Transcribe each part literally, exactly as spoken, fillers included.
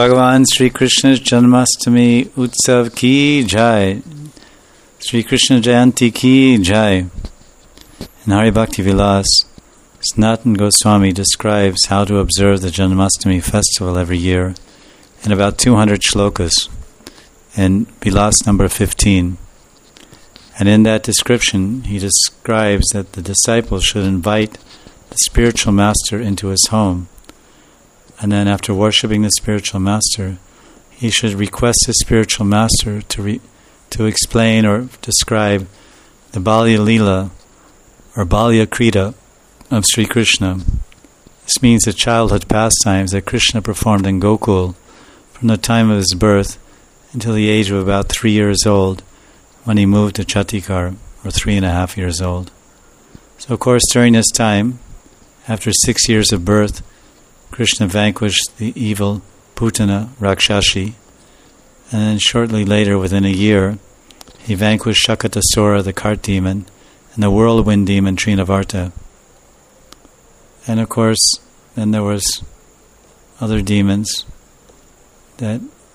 Bhagavan Sri Krishna's Janmashtami Utsav ki jai. Sri Krishna Jayanti ki jai. In Hari Bhakti Vilas, Sanatana Goswami describes how to observe the Janmashtami festival every year in about two hundred shlokas in Vilas number fifteen. And in that description, he describes that the disciple should invite the spiritual master into his home. And then after worshipping the spiritual master, he should request his spiritual master to re- to explain or describe the Balya Leela or Balya Krita of Sri Krishna. This means the childhood pastimes that Krishna performed in Gokul from the time of his birth until the age of about three years old, when he moved to Chatikar, or three and a half years old. So of course during this time, after six years of birth, Krishna vanquished the evil Putana Rakshashi, and then shortly later, within a year, he vanquished Shakatasura, the cart demon, and the whirlwind demon Trinavarta. And of course, then there was other demons that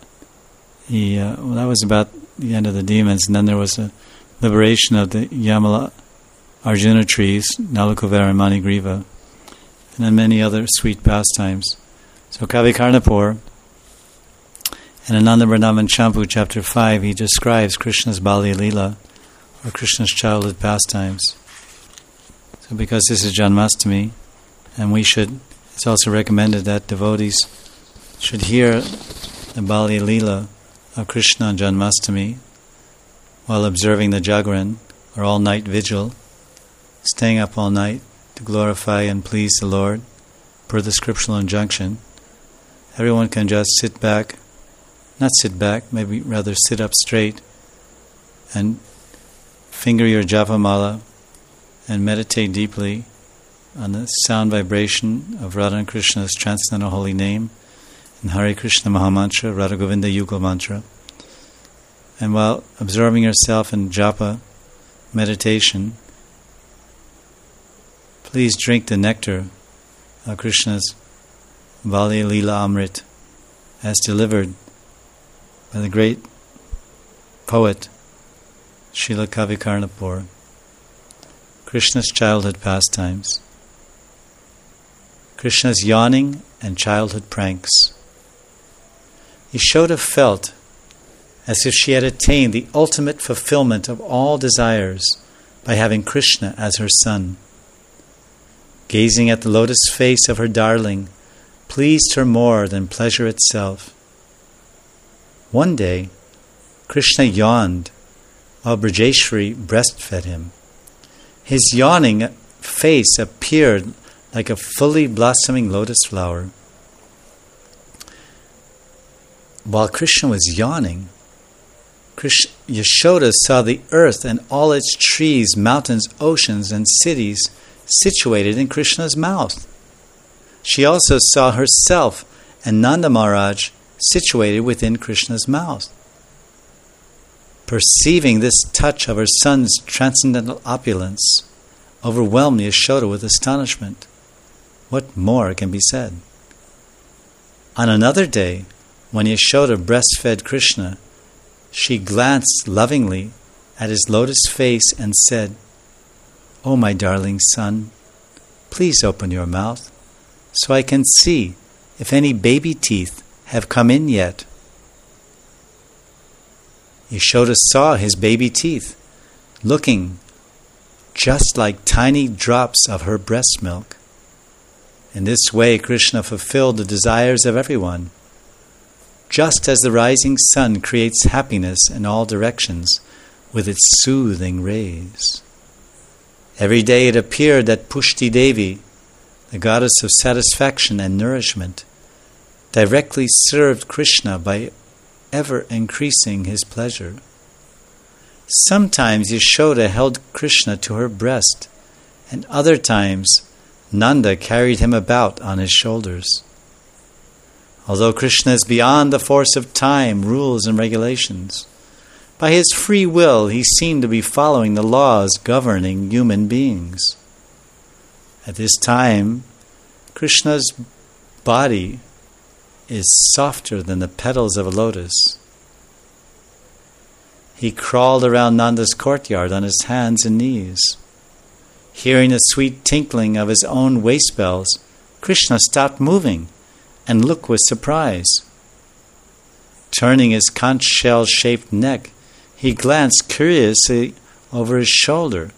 he, uh, well, that was about the end of the demons, and then there was a liberation of the Yamala Arjuna trees, Nalakuvara and Manigriva, and then many other sweet pastimes. So Kavi Karnapur, in Ananda Vrindavan Champu, chapter five, he describes Krishna's Balya Leela, or Krishna's childhood pastimes. So because this is Janmashtami, and we should, it's also recommended that devotees should hear the Balya Leela of Krishna on Janmashtami while observing the Jagran, or all-night vigil, staying up all night to glorify and please the Lord, per the scriptural injunction. Everyone can just sit back, not sit back, maybe rather sit up straight and finger your Japamala and meditate deeply on the sound vibration of Radha and Krishna's transcendental holy name and Hare Krishna Mahamantra, Radha Govinda Yugal Mantra. And while absorbing yourself in japa meditation, please drink the nectar of Krishna's Balya Leela Amrit as delivered by the great poet Srila Kavi Karnapur. Krishna's childhood pastimes. Krishna's yawning and childhood pranks. Yashoda felt as if she had attained the ultimate fulfillment of all desires by having Krishna as her son. Gazing at the lotus face of her darling pleased her more than pleasure itself. One day, Krishna yawned while Brajeshwari breastfed him. His yawning face appeared like a fully blossoming lotus flower. While Krishna was yawning, Krishna, Yashoda saw the earth and all its trees, mountains, oceans, and cities situated in Krishna's mouth. She also saw herself and Nanda Maharaj situated within Krishna's mouth. Perceiving this touch of her son's transcendental opulence overwhelmed Yashoda with astonishment. What more can be said? On another day, when Yashoda breastfed Krishna, she glanced lovingly at his lotus face and said, "O my darling son, please open your mouth so I can see if any baby teeth have come in yet." Yashoda saw his baby teeth, looking just like tiny drops of her breast milk. In this way, Krishna fulfilled the desires of everyone. Just as the rising sun creates happiness in all directions with its soothing rays. Every day it appeared that Pushti Devi, the goddess of satisfaction and nourishment, directly served Krishna by ever increasing his pleasure. Sometimes Yashoda held Krishna to her breast, and other times Nanda carried him about on his shoulders. Although Krishna is beyond the force of time, rules, and regulations, by his free will he seemed to be following the laws governing human beings. At this time, Krishna's body is softer than the petals of a lotus. He crawled around Nanda's courtyard on his hands and knees. Hearing the sweet tinkling of his own waist bells, Krishna stopped moving and looked with surprise. Turning his conch shell-shaped neck, he glanced curiously over his shoulder,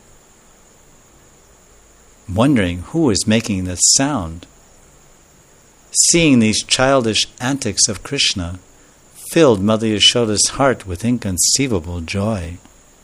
wondering who was making the sound. Seeing these childish antics of Krishna filled Mother Yashoda's heart with inconceivable joy.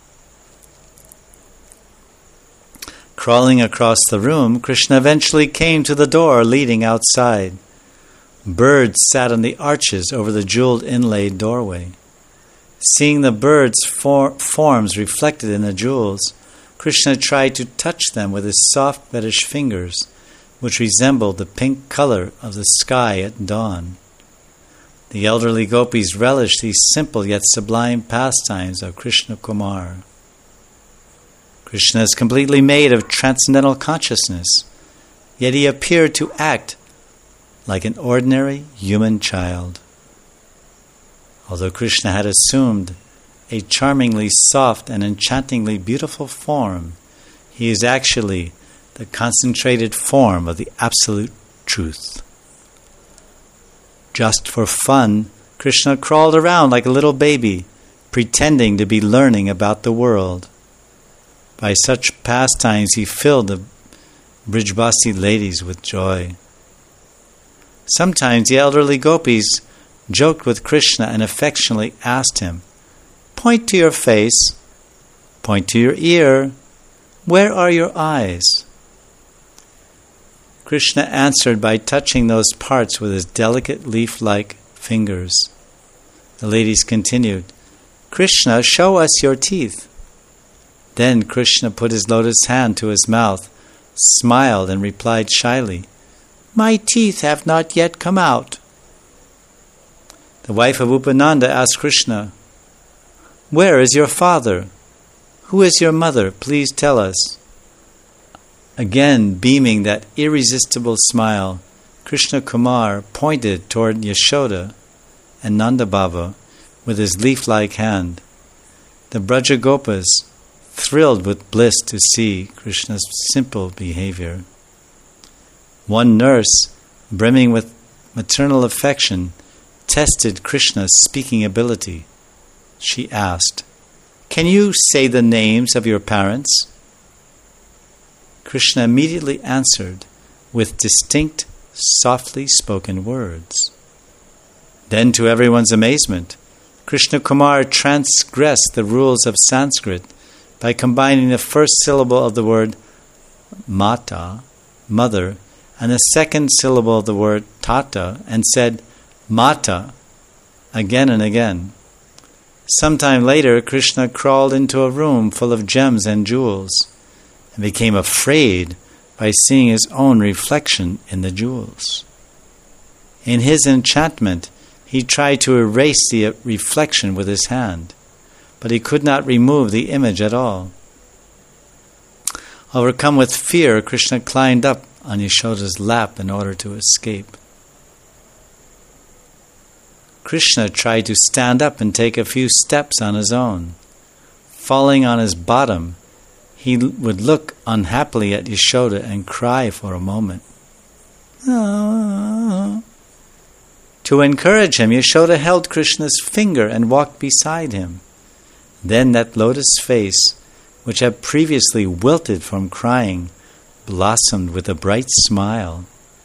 Crawling across the room, Krishna eventually came to the door leading outside. Birds sat on the arches over the jeweled inlaid doorway. Seeing the birds' for- forms reflected in the jewels, Krishna tried to touch them with his soft fetish fingers, which resembled the pink color of the sky at dawn. The elderly gopis relished these simple yet sublime pastimes of Krishna Kumar. Krishna is completely made of transcendental consciousness, yet he appeared to act like an ordinary human child. Although Krishna had assumed a charmingly soft and enchantingly beautiful form, he is actually the concentrated form of the absolute truth. Just for fun, Krishna crawled around like a little baby, pretending to be learning about the world. By such pastimes he filled the Brijbasi ladies with joy. Sometimes the elderly gopis joked with Krishna and affectionately asked him, "Point to your face, point to your ear, where are your eyes?" Krishna answered by touching those parts with his delicate leaf-like fingers. The ladies continued, "Krishna, show us your teeth." Then Krishna put his lotus hand to his mouth, smiled and replied shyly, "My teeth have not yet come out." The wife of Upananda asked Krishna, "Where is your father? Who is your mother? Please tell us." Again, beaming that irresistible smile, Krishna Kumar pointed toward Yashoda and Nanda Baba with his leaf-like hand. The Braja Gopas thrilled with bliss to see Krishna's simple behavior. One nurse, brimming with maternal affection, tested Krishna's speaking ability. She asked, "Can you say the names of your parents?" Krishna immediately answered with distinct, softly spoken words. Then, to everyone's amazement, Krishna Kumar transgressed the rules of Sanskrit by combining the first syllable of the word mata, mother, and the second syllable of the word tata, and said mata again and again. Sometime later, Krishna crawled into a room full of gems and jewels and became afraid by seeing his own reflection in the jewels. In his enchantment, he tried to erase the reflection with his hand, but he could not remove the image at all. Overcome with fear, Krishna climbed up on Yashoda's lap in order to escape. Krishna tried to stand up and take a few steps on his own. Falling on his bottom, he would look unhappily at Yashoda and cry for a moment. Ah. To encourage him, Yashoda held Krishna's finger and walked beside him. Then that lotus face, which had previously wilted from crying, blossomed with a bright smile.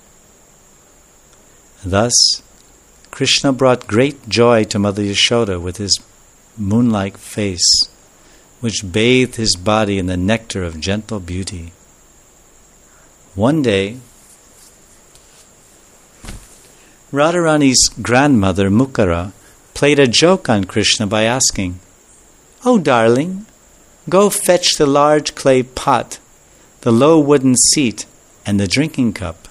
Thus, Krishna brought great joy to Mother Yashoda with his moon-like face, which bathed his body in the nectar of gentle beauty. One day, Radharani's grandmother, Mukara, played a joke on Krishna by asking, "Oh, darling, go fetch the large clay pot, the low wooden seat, and the drinking cup."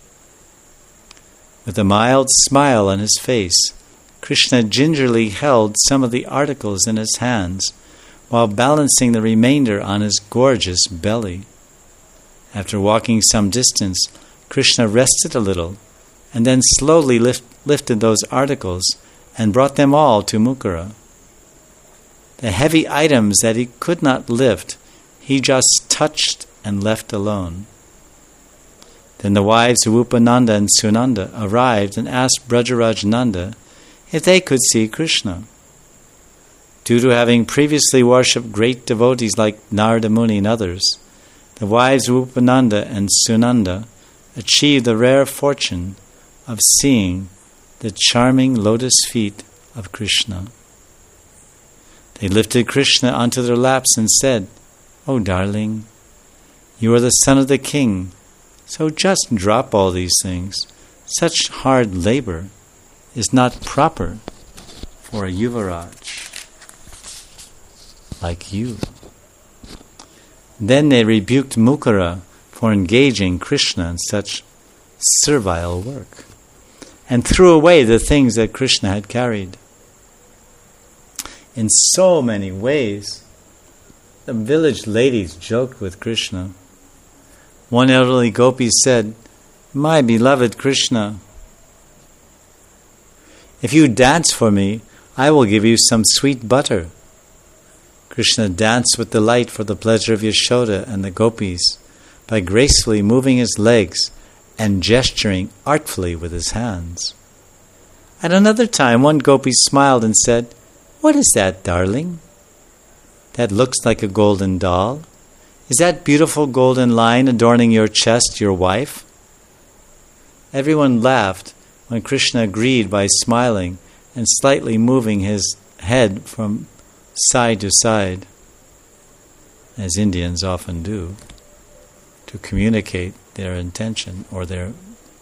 With a mild smile on his face, Krishna gingerly held some of the articles in his hands while balancing the remainder on his gorgeous belly. After walking some distance, Krishna rested a little and then slowly lift, lifted those articles and brought them all to Mukura. The heavy items that he could not lift, he just touched and left alone. Then the wives of Upananda and Sunanda arrived and asked Brajaraj Nanda if they could see Krishna. Due to having previously worshipped great devotees like Narada Muni and others, the wives of Upananda and Sunanda achieved the rare fortune of seeing the charming lotus feet of Krishna. They lifted Krishna onto their laps and said, "Oh darling, you are the son of the king, so just drop all these things. Such hard labor is not proper for a Yuvaraj like you." Then they rebuked Mukura for engaging Krishna in such servile work, and threw away the things that Krishna had carried. In so many ways, the village ladies joked with Krishna. One elderly gopi said, "My beloved Krishna, if you dance for me, I will give you some sweet butter." Krishna danced with delight for the pleasure of Yashoda and the gopis by gracefully moving his legs and gesturing artfully with his hands. At another time, one gopi smiled and said, "What is that, darling? That looks like a golden doll. Is that beautiful golden line adorning your chest your wife?" Everyone laughed when Krishna agreed by smiling and slightly moving his head from side to side, as Indians often do, to communicate their intention or their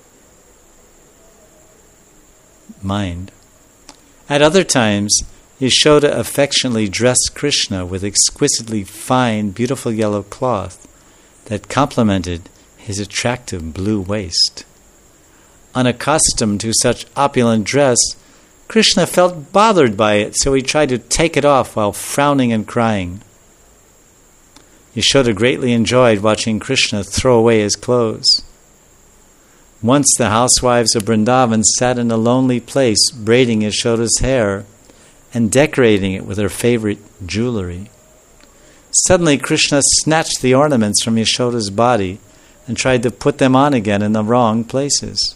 mind. At other times, Yashoda affectionately dressed Krishna with exquisitely fine, beautiful yellow cloth that complemented his attractive blue waist. Unaccustomed to such opulent dress, Krishna felt bothered by it, so he tried to take it off while frowning and crying. Yashoda greatly enjoyed watching Krishna throw away his clothes. Once the housewives of Vrindavan sat in a lonely place braiding Yashoda's hair and decorating it with her favorite jewelry. Suddenly Krishna snatched the ornaments from Yashoda's body and tried to put them on again in the wrong places.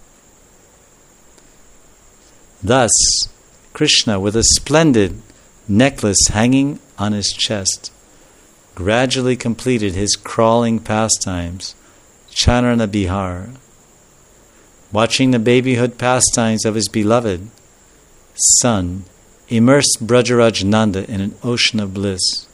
Thus, Krishna, with a splendid necklace hanging on his chest, gradually completed his crawling pastimes, Charana Bihar. Watching the babyhood pastimes of his beloved son, immersed Brajaraj Nanda in an ocean of bliss.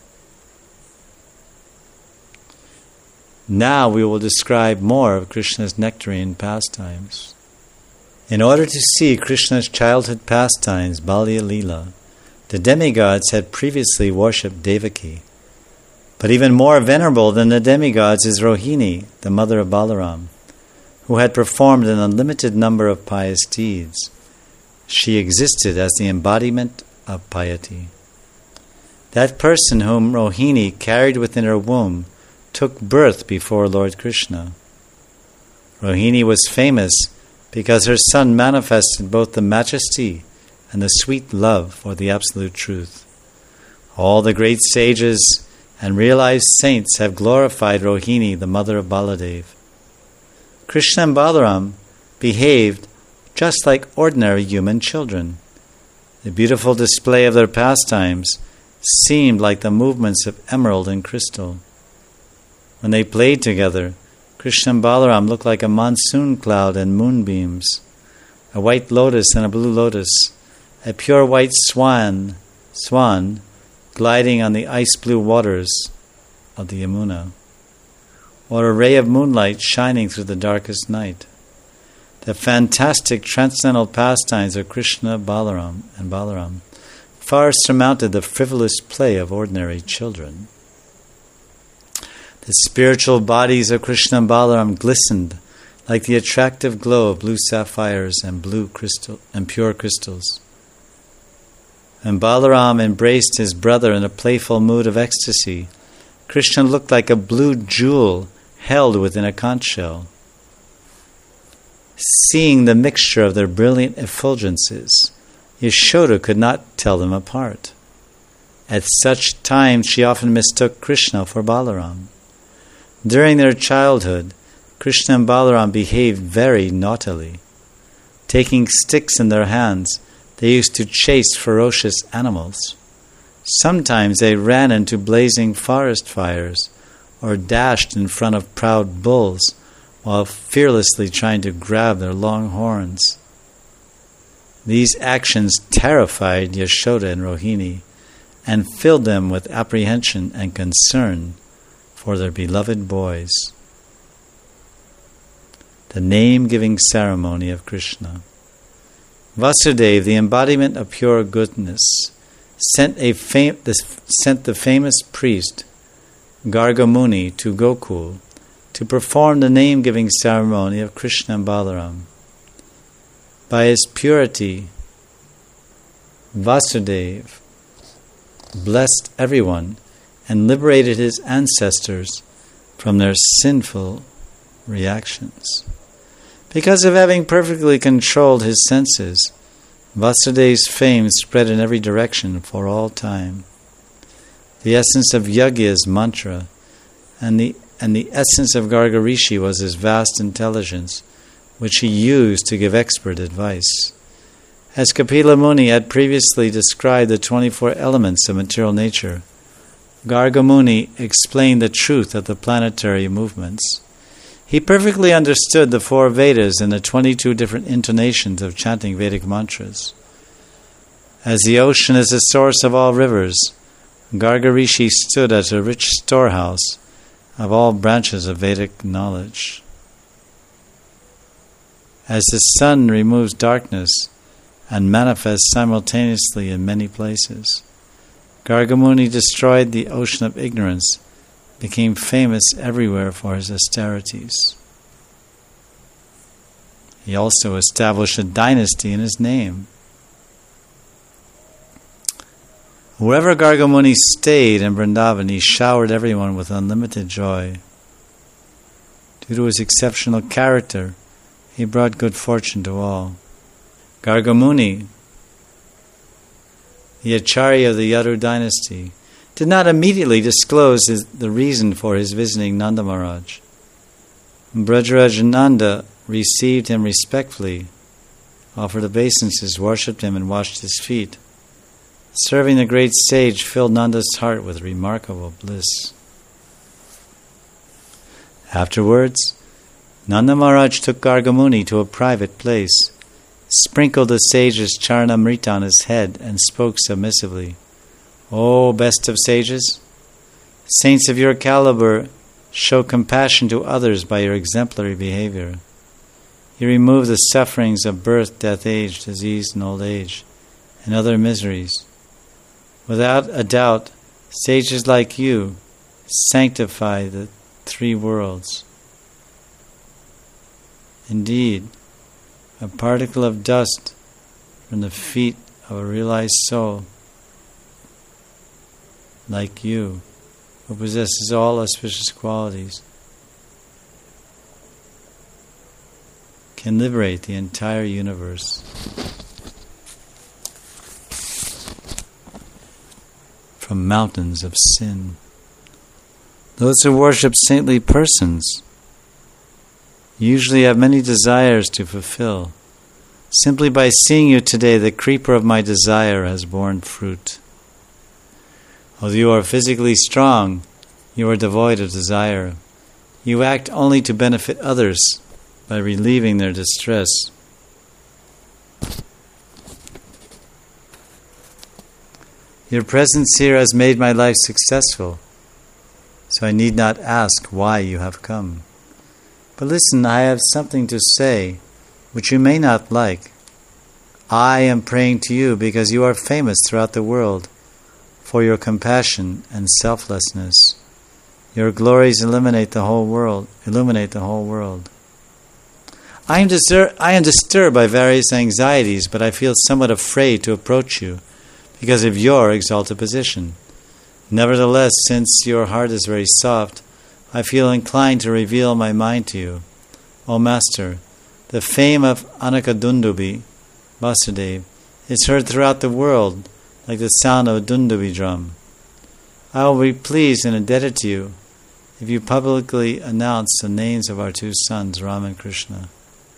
Now we will describe more of Krishna's nectarine pastimes. In order to see Krishna's childhood pastimes, Balya Leela, the demigods had previously worshipped Devaki. But even more venerable than the demigods is Rohini, the mother of Balaram, who had performed an unlimited number of pious deeds. She existed as the embodiment of piety. That person whom Rohini carried within her womb took birth before Lord Krishna. Rohini was famous because her son manifested both the majesty and the sweet love for the absolute truth. All the great sages and realized saints have glorified Rohini, the mother of Baladev. Krishna and Balaram behaved just like ordinary human children. The beautiful display of their pastimes seemed like the movements of emerald and crystal. When they played together, Krishna and Balaram looked like a monsoon cloud and moonbeams, a white lotus and a blue lotus, a pure white swan, swan gliding on the ice-blue waters of the Yamuna, or a ray of moonlight shining through the darkest night. The fantastic transcendental pastimes of Krishna, Balaram, and Balaram far surmounted the frivolous play of ordinary children. The spiritual bodies of Krishna and Balaram glistened like the attractive glow of blue sapphires and blue crystal and pure crystals. When Balaram embraced his brother in a playful mood of ecstasy, Krishna looked like a blue jewel held within a conch shell. Seeing the mixture of their brilliant effulgences, Yashoda could not tell them apart. At such times she often mistook Krishna for Balaram. During their childhood, Krishna and Balaram behaved very naughtily. Taking sticks in their hands, they used to chase ferocious animals. Sometimes they ran into blazing forest fires or dashed in front of proud bulls while fearlessly trying to grab their long horns. These actions terrified Yashoda and Rohini and filled them with apprehension and concern for their beloved boys. The name-giving ceremony of Krishna. Vasudeva, the embodiment of pure goodness, sent, a fam- the, sent the famous priest Garga Muni to Gokul to perform the name-giving ceremony of Krishna and Balaram. By his purity, Vasudeva blessed everyone and liberated his ancestors from their sinful reactions. Because of having perfectly controlled his senses, Vasudeva's fame spread in every direction for all time. The essence of Yagya's mantra and the and the essence of Garga Rishi was his vast intelligence, which he used to give expert advice. As Kapila Muni had previously described the twenty-four elements of material nature, Garga Muni explained the truth of the planetary movements. He perfectly understood the four Vedas and the twenty-two different intonations of chanting Vedic mantras. As the ocean is the source of all rivers, Garga Rishi stood as a rich storehouse of all branches of Vedic knowledge. As the sun removes darkness and manifests simultaneously in many places, Garga Muni destroyed the ocean of ignorance, became famous everywhere for his austerities. He also established a dynasty in his name. Wherever Garga Muni stayed in Vrindavan, he showered everyone with unlimited joy. Due to his exceptional character, he brought good fortune to all. Garga Muni, the Acharya of the Yadu dynasty, did not immediately disclose his, the reason for his visiting Nanda Maharaj. Brajarajananda received him respectfully, offered obeisances, worshipped him, and washed his feet. Serving the great sage filled Nanda's heart with remarkable bliss. Afterwards, Nanda Maharaj took Garga Muni to a private place, sprinkled the sage's charanamrita on his head, and spoke submissively, "O best of sages, saints of your caliber, show compassion to others by your exemplary behavior. You remove the sufferings of birth, death, age, disease, and old age, and other miseries. Without a doubt, sages like you sanctify the three worlds. Indeed, a particle of dust from the feet of a realized soul like you, who possesses all auspicious qualities, can liberate the entire universe from mountains of sin. Those who worship saintly persons usually have many desires to fulfill. Simply by seeing you today, the creeper of my desire has borne fruit. Although you are physically strong, you are devoid of desire. You act only to benefit others by relieving their distress. Your presence here has made my life successful, so I need not ask why you have come. But listen, I have something to say which you may not like. I am praying to you because you are famous throughout the world for your compassion and selflessness. Your glories illuminate the whole world. Illuminate the whole world. I am, distur- I am disturbed by various anxieties, but I feel somewhat afraid to approach you because of your exalted position. Nevertheless, since your heart is very soft, I feel inclined to reveal my mind to you. O Master, The fame of Anakadundubi, Vasudeva, is heard throughout the world like the sound of a Dundubi drum. I will be pleased and indebted to you if you publicly announce the names of our two sons, Ram and Krishna.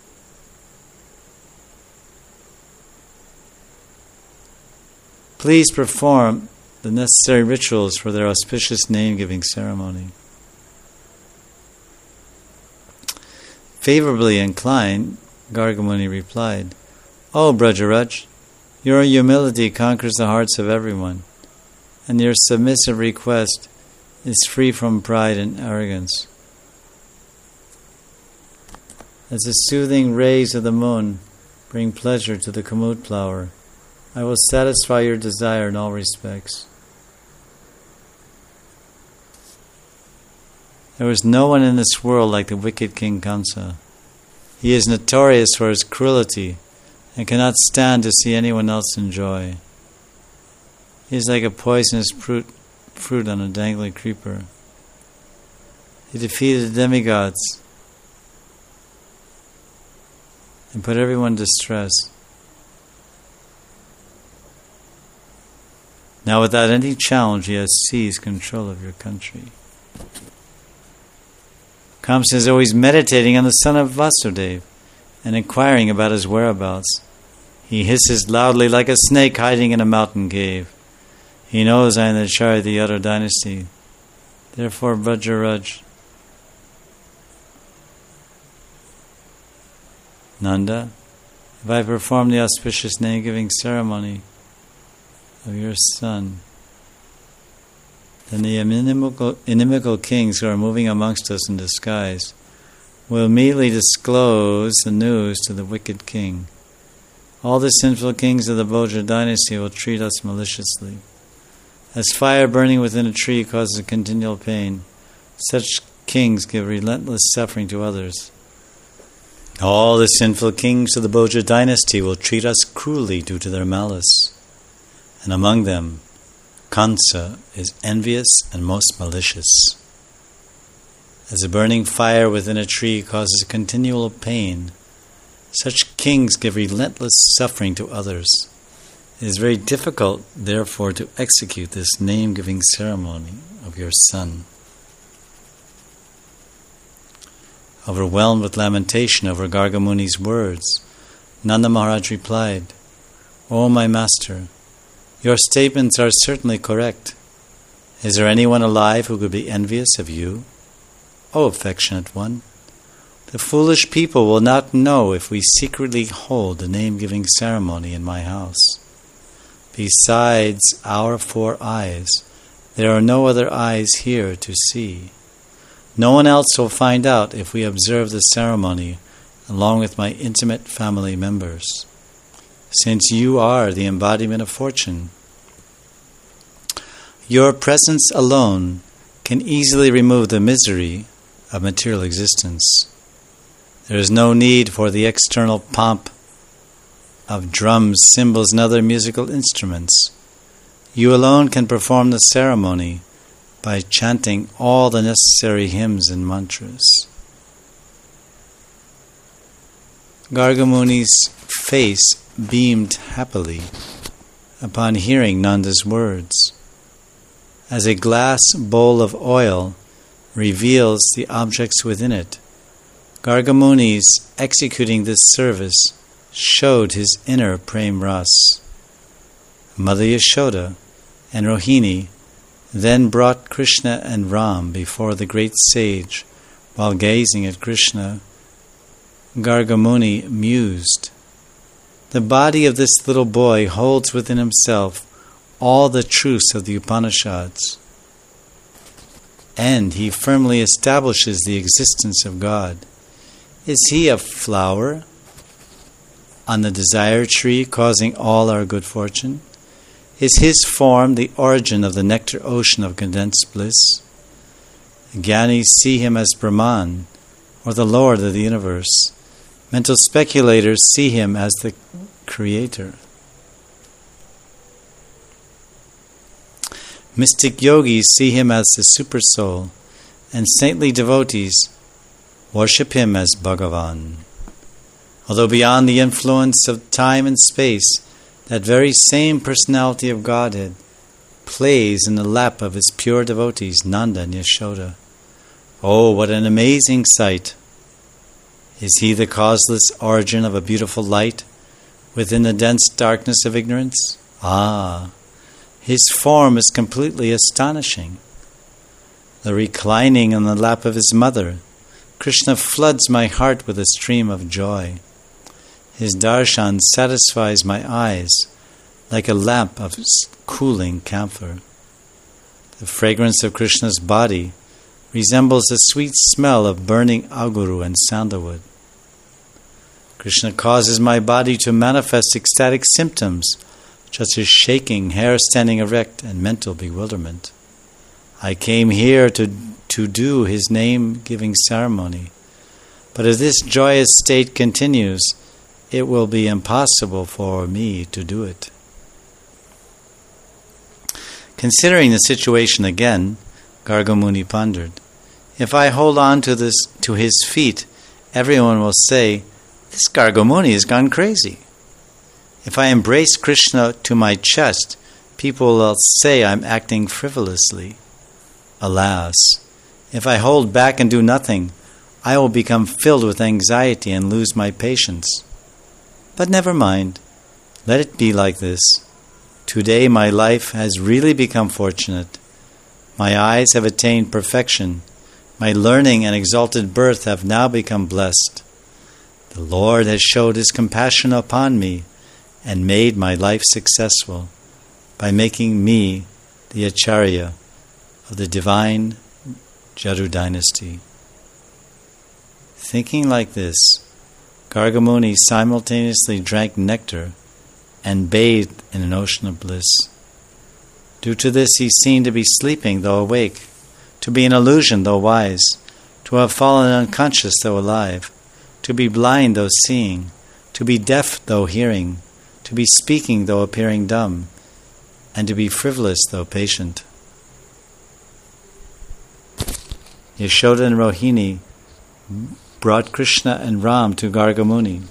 Please perform the necessary rituals for their auspicious name-giving ceremony. Favorably inclined, Gargamuni replied, O Brajaraj, your humility conquers the hearts of everyone, and your submissive request is free from pride and arrogance. As the soothing rays of the moon bring pleasure to the kamut flower, I will satisfy your desire in all respects. There is no one in this world like the wicked King Kamsa. He is notorious for his cruelty and cannot stand to see anyone else enjoy. He is like a poisonous fruit, fruit on a dangling creeper. He defeated the demigods and put everyone to distress. Now, without any challenge, he has seized control of your country. Kamsa is always meditating on the son of Vasudeva and inquiring about his whereabouts. He hisses loudly like a snake hiding in a mountain cave. He knows I am the Acharya of the Yadu dynasty. Therefore, Brajaraj, Nanda, if I perform the auspicious name-giving ceremony of your son, then the inimical, inimical kings who are moving amongst us in disguise will immediately disclose the news to the wicked king. All the sinful kings of the Bhoja dynasty will treat us maliciously. As fire burning within a tree causes a continual pain, such kings give relentless suffering to others. All the sinful kings of the Bhoja dynasty will treat us cruelly due to their malice. And among them, Kamsa is envious and most malicious. As a burning fire within a tree causes continual pain, such kings give relentless suffering to others. It is very difficult, therefore, to execute this name-giving ceremony of your son. Overwhelmed with lamentation over Gargamuni's words, Nanda Maharaj replied, O my master, your statements are certainly correct. Is there anyone alive who could be envious of you? O affectionate one, the foolish people will not know if we secretly hold the name-giving ceremony in my house. Besides our four eyes, there are no other eyes here to see. No one else will find out if we observe the ceremony along with my intimate family members. Since you are the embodiment of fortune, your presence alone can easily remove the misery of material existence. There is no need for the external pomp of drums, cymbals, and other musical instruments. You alone can perform the ceremony by chanting all the necessary hymns and mantras. Gargamuni's face beamed happily upon hearing Nanda's words. As a glass bowl of oil reveals the objects within it, Gargamuni's executing this service showed his inner Prem Ras. Mother Yashoda and Rohini then brought Krishna and Ram before the great sage. While gazing at Krishna, Gargamuni mused, the body of this little boy holds within himself all the truths of the Upanishads, and he firmly establishes the existence of God. Is he a flower on the desire tree causing all our good fortune? Is his form the origin of the nectar ocean of condensed bliss? Gyanis see him as Brahman, or the Lord of the universe. Mental speculators see him as the Creator. Mystic yogis see him as the Supersoul, and saintly devotees worship him as Bhagavan. Although beyond the influence of time and space, that very same personality of Godhead plays in the lap of his pure devotees, Nanda and Yashoda. Oh, what an amazing sight! Is he the causeless origin of a beautiful light within the dense darkness of ignorance? Ah, his form is completely astonishing. The reclining on the lap of his mother, Krishna floods my heart with a stream of joy. His darshan satisfies my eyes like a lamp of cooling camphor. The fragrance of Krishna's body resembles the sweet smell of burning aguru and sandalwood. Krishna causes my body to manifest ecstatic symptoms, such as shaking, hair standing erect, and mental bewilderment. I came here to, to do his name-giving ceremony, but if this joyous state continues, it will be impossible for me to do it. Considering the situation again, Garga Muni pondered, if I hold on to this to his feet, everyone will say, this Garga Muni has gone crazy. If I embrace Krishna to my chest, people will say I'm acting frivolously. Alas, if I hold back and do nothing, I will become filled with anxiety and lose my patience. But never mind, let it be like this. Today my life has really become fortunate. My eyes have attained perfection. My learning and exalted birth have now become blessed. The Lord has showed his compassion upon me and made my life successful by making me the Acharya of the divine Jadu dynasty. Thinking like this, Garga Muni simultaneously drank nectar and bathed in an ocean of bliss. Due to this, he seemed to be sleeping though awake, to be an illusion though wise, to have fallen unconscious though alive, to be blind though seeing, to be deaf though hearing, to be speaking though appearing dumb, and to be frivolous though patient. Yashoda and Rohini brought Krishna and Ram to Garga Muni.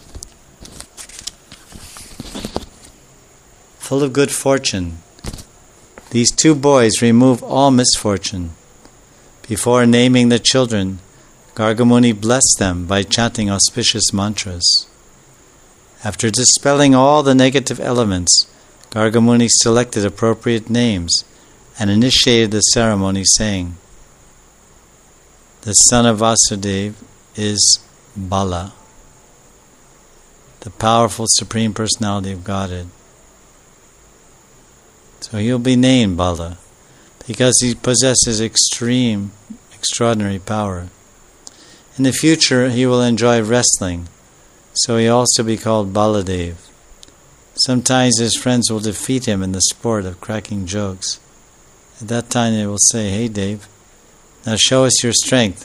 Full of good fortune, these two boys remove all misfortune. Before naming the children, Garga Muni blessed them by chanting auspicious mantras. After dispelling all the negative elements, Garga Muni selected appropriate names and initiated the ceremony saying, the son of Vasudeva is Bala, the powerful Supreme Personality of Godhead. So he'll be named Bala because he possesses extreme, extraordinary power. In the future, he will enjoy wrestling, so he also be called Baladev. Sometimes his friends will defeat him in the sport of cracking jokes. At that time, they will say, "Hey, Dave, now show us your strength."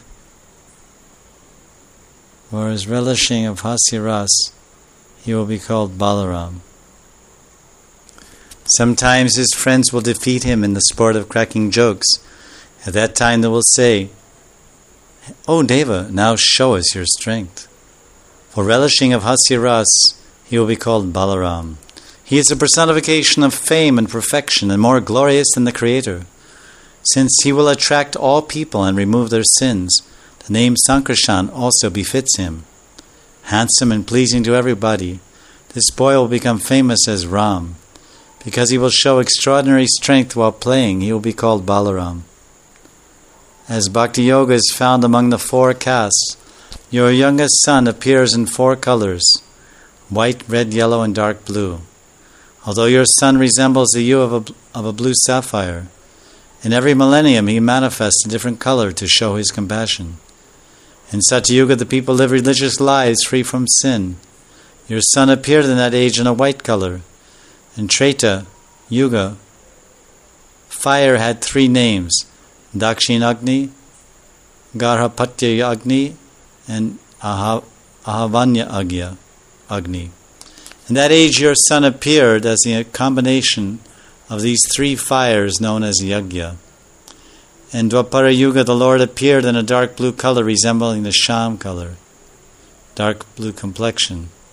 For his relishing of Hasya Ras, he will be called Balaram. Sometimes his friends will defeat him in the sport of cracking jokes. At that time they will say, "Oh Deva, now show us your strength." For relishing of Hasya Ras, he will be called Balaram. He is a personification of fame and perfection and more glorious than the Creator. Since he will attract all people and remove their sins, the name Sankarshan also befits him. Handsome and pleasing to everybody, this boy will become famous as Ram. Because he will show extraordinary strength while playing, he will be called Balaram. As Bhakti Yoga is found among the four castes, your youngest son appears in four colors: white, red, yellow, and dark blue. Although your son resembles the hue of a, of a blue sapphire, in every millennium he manifests a different color to show his compassion. In Satyuga, the people live religious lives free from sin. Your son appeared in that age in a white color. In Treta Yuga, fire had three names: Dakshinagni, Garhapatya Agni, and Aha, Ahavanya Agya, Agni. In that age, your son appeared as a combination of these three fires known as Yagya. In Dwapara Yuga, the Lord appeared in a dark blue color resembling the Sham color, dark blue complexion.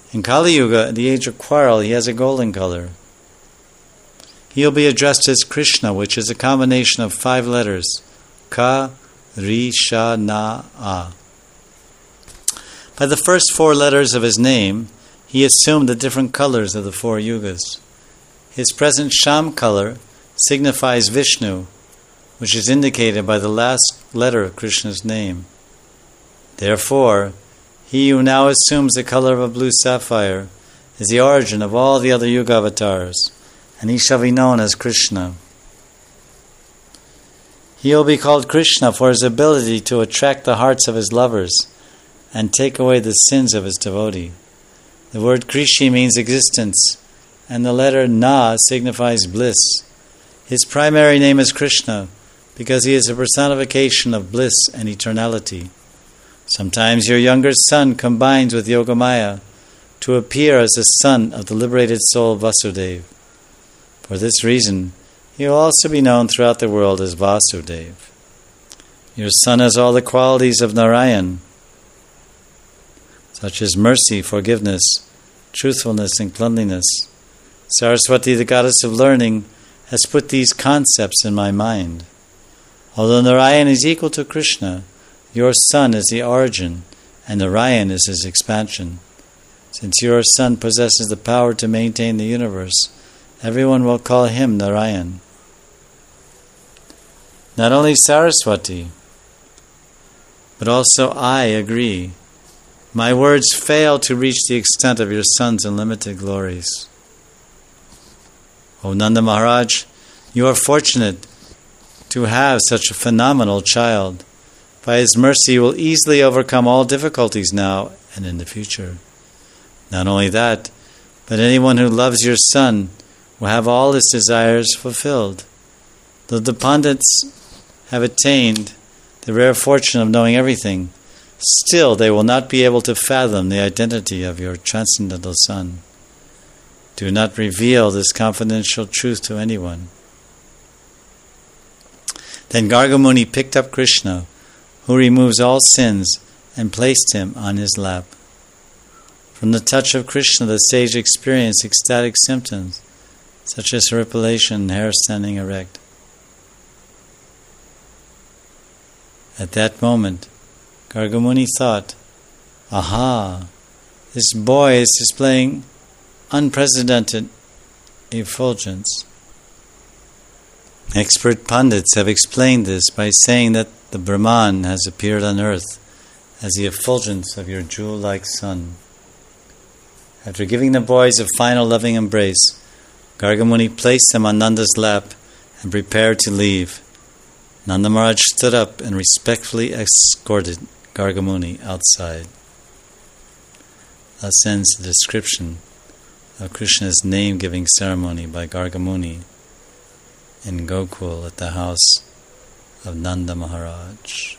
In Kali Yuga, the age of quarrel, he has a golden color. He will be addressed as Krishna, which is a combination of five letters, Ka, Ri, Sha, Na, A. By the first four letters of his name, he assumed the different colors of the four yugas. His present Sham color signifies Vishnu, which is indicated by the last letter of Krishna's name. Therefore, he who now assumes the color of a blue sapphire is the origin of all the other Yuga avatars, and he shall be known as Krishna. He will be called Krishna for his ability to attract the hearts of his lovers and take away the sins of his devotee. The word Krishi means existence, and the letter Na signifies bliss. His primary name is Krishna because he is a personification of bliss and eternality. Sometimes your younger son combines with Yogamaya to appear as the son of the liberated soul Vasudeva. For this reason, he will also be known throughout the world as Vasudeva. Your son has all the qualities of Narayan, such as mercy, forgiveness, truthfulness, and cleanliness. Saraswati, the goddess of learning, has put these concepts in my mind. Although Narayan is equal to Krishna, your son is the origin, and Narayan is his expansion. Since your son possesses the power to maintain the universe, everyone will call him Narayan. Not only Saraswati, but also I agree. My words fail to reach the extent of your son's unlimited glories. O Nanda Maharaj, you are fortunate to have such a phenomenal child. By his mercy, you will easily overcome all difficulties now and in the future. Not only that, but anyone who loves your son will have all his desires fulfilled. Though the Pandits have attained the rare fortune of knowing everything, still they will not be able to fathom the identity of your transcendental son. Do not reveal this confidential truth to anyone. Then Gargamuni picked up Krishna, who removes all sins, and placed him on his lap. From the touch of Krishna, the sage experienced ecstatic symptoms, such as horripilation and hair standing erect. At that moment, Gargamuni thought, aha, this boy is displaying unprecedented effulgence. Expert pundits have explained this by saying that the Brahman has appeared on earth as the effulgence of your jewel-like son. After giving the boys a final loving embrace, Gargamuni placed them on Nanda's lap and prepared to leave. Nanda Maharaj stood up and respectfully escorted Gargamuni outside. Thus ends the description of Krishna's name-giving ceremony by Gargamuni in Gokul at the house of Nanda Maharaj.